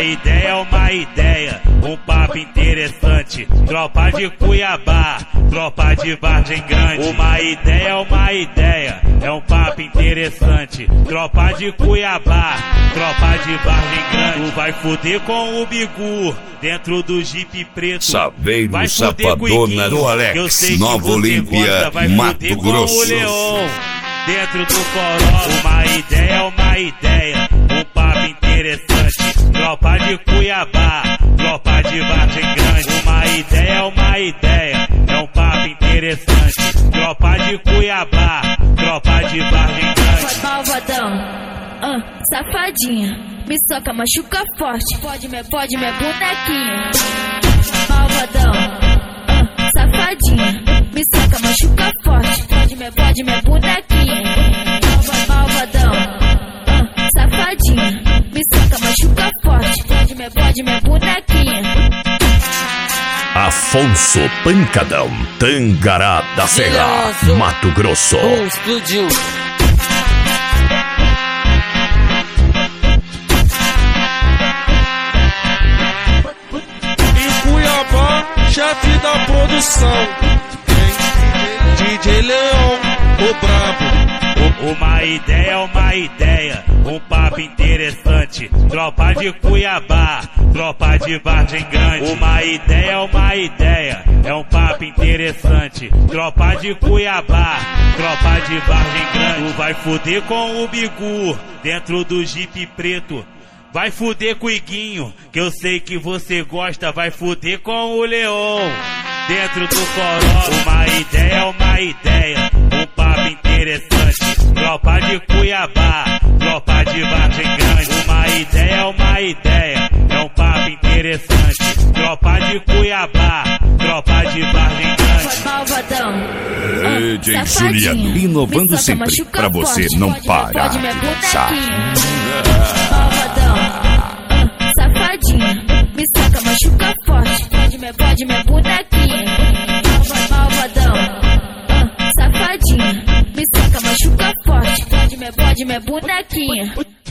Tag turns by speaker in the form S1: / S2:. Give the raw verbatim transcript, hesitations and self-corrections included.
S1: ideia é uma ideia, um papo interessante. Tropa de Cuiabá, tropa de Vargem Grande. Uma ideia é uma ideia, é um papo interessante. Tropa de Cuiabá, tropa de Vargem Grande. Tu vai fuder com o Bigu dentro do Jeep preto.
S2: Saveiro
S1: vai
S2: Safadona do Alex, Nova Olímpia, Mato Grosso.
S1: O Leão dentro do Corolla. Uma ideia é uma ideia, um papo interessante. Tropa de Cuiabá, tropa de Vargem Grande. Uma ideia é uma ideia, é um papo interessante. Tropa de Cuiabá, tropa de Vargem Grande.
S3: Malvadão, ah, safadinha, me soca, machuca forte. Pode me, pode me bonequinha. Malvadão, ah, safadinha, me soca, machuca forte. Pode me, pode me bonequinha. Malvadão, ah, safadinha, me soca, machuca forte. Pode me, pode me bonequinha.
S2: Afonso Pancadão, Tangará da Serra, Mato Grosso.
S4: Bum, explodiu. Em Cuiabá, chefe da produção, D J Leão, o brabo.
S1: Uma ideia é uma ideia, um papo interessante. Tropa de Cuiabá, tropa de Vargem Grande. Uma ideia é uma ideia, é um papo interessante. Tropa de Cuiabá, tropa de Vargem Grande. Tu vai fuder com o Bigu dentro do Jeep preto. Vai fuder com o Iguinho, que eu sei que você gosta. Vai fuder com o Leão dentro do Corolla. Uma ideia é uma ideia, um papo interessante. Tropa de Cuiabá, tropa de Vargem Grande. Uma ideia é uma ideia, é um papo interessante. Tropa de Cuiabá, tropa de Vargem Grande.
S3: Malvadão,
S2: D J Juliano, inovando sempre pra você não parar de dançar.
S3: Malvadão, ah, safadinha, me soca, machuca forte. Pode me, pode me bonequinha. Malvadão, ah, safadinha, me soca, machuca forte. Pode me, pode me bonequinha.